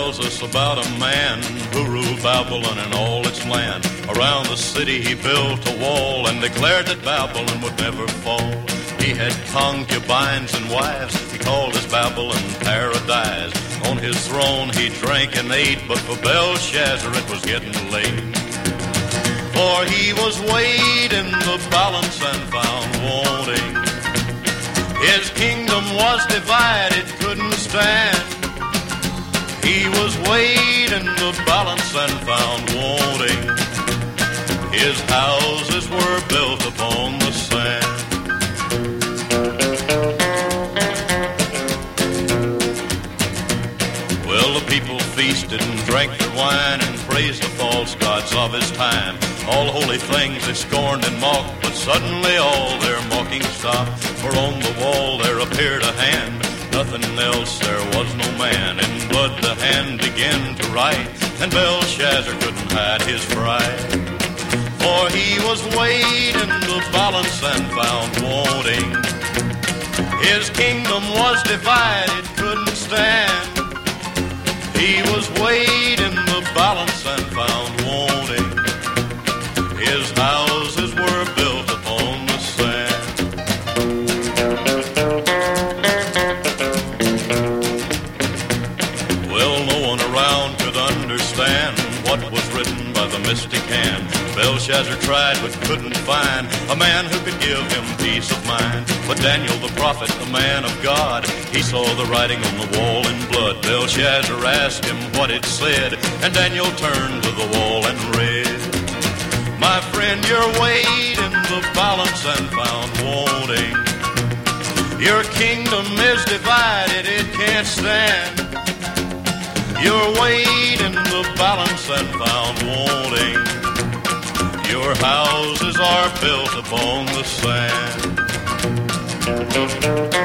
tells us about a man who ruled Babylon and all its land. Around the city he built a wall and declared that Babylon would never fall. He had concubines and wives, he called his Babylon paradise. On his throne he drank and ate, but for Belshazzar it was getting late. For he was weighed in the balance and found wanting. His kingdom was divided, couldn't stand. He was weighed in the balance and found wanting. His houses were built upon the sand. Well, the people feasted and drank their wine and praised the false gods of his time. All holy things they scorned and mocked, but suddenly all their mocking stopped. For on the wall there appeared a hand, nothing else, there was no man. In blood the hand began to write, and Belshazzar couldn't hide his pride. For he was weighed in the balance and found wanting. His kingdom was divided, couldn't stand. He was weighed in the balance and found wanting. His houses were built upon the sand. Well, no one around could understand what was written by the mystic hand. Belshazzar tried but couldn't find a man who could give him peace of mind. But Daniel the prophet, the man of God, he saw the writing on the wall in blood. Belshazzar asked him what it said, and Daniel turned to the wall and read. My friend, you're weighed in the balance and found wanting. Your kingdom is divided, it can't stand. You're weighed in the balance and found wanting. Your houses are built upon the sand.